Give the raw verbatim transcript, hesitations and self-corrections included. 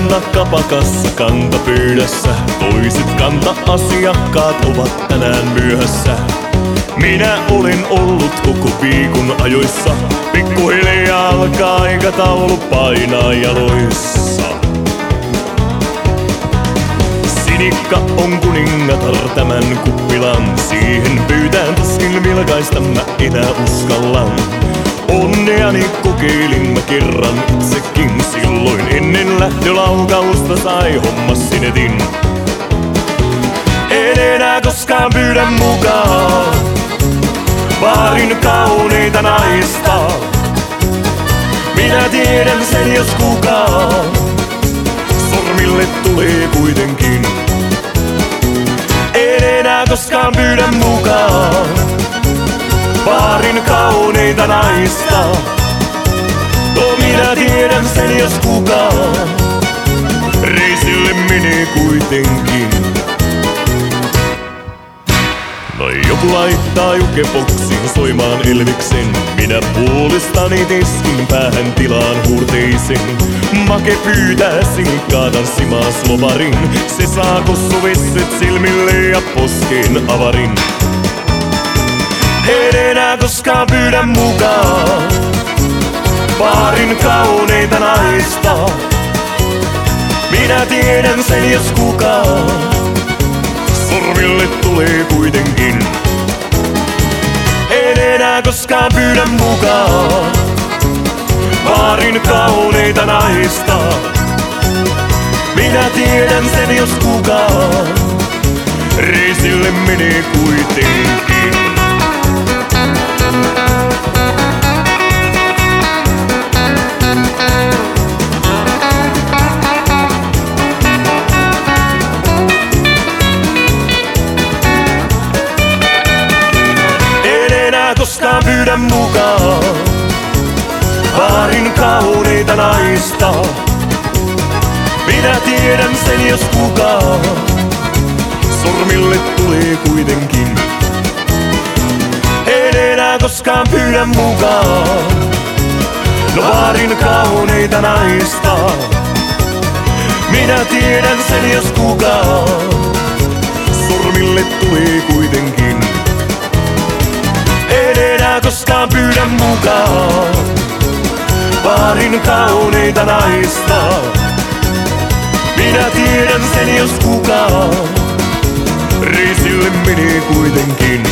kannakapakassa kantapöydässä. Toiset kanta-asiakkaat ovat tänään myöhässä. Minä olen ollut koko viikon ajoissa. Pikkuhiljaa alkaa aikataulu painaa jaloissa. Sinikka on kuningatar tämän kuppilan. Siihen pyytään tuskin vilkaista mä enää uskallan. Onneani kokeilin mä kerran itsekin. Silloin ennen lähtölaukausta sai hommas sinetin. En enää koskaan pyydä mukaan baarin kauneita naista. Minä tiedän sen jos kukaan sormille tulee kuitenkin. En enää koskaan pyydä mukaan baarin kauneita naista. No minä tiedän sen jos kukaan reisille menee kuitenkin. No joku laittaa jukeboksiin soimaan Elviksen. Minä puolestani tiskin päähän tilaan huurteisen. Make pyytää sinikkaa tanssimaan slovarin. Se saa kossuvesset silmille ja poskeen avarin. En enää koskaan pyydä mukaan baarin kauneita naista. Minä tiedän sen jos kukaan sormille tulee kuitenkin. En enää koskaan pyydä mukaan baarin kauneita naista. Minä tiedän sen jos kukaan reisille menee kuitenkin. Koskaan pyydä mukaan baarin kauneita naista. Minä tiedän sen jos kukaan sormille tulee kuitenkin. En enää koskaan pyydä mukaan no baarin kauneita naista. Minä tiedän sen jos kukaan sormille tulee kuitenkin. En enää koskaan pyydä mukaan baarin kauneita naista. Minä tiedän sen jos kukaan reisille menee kuitenkin.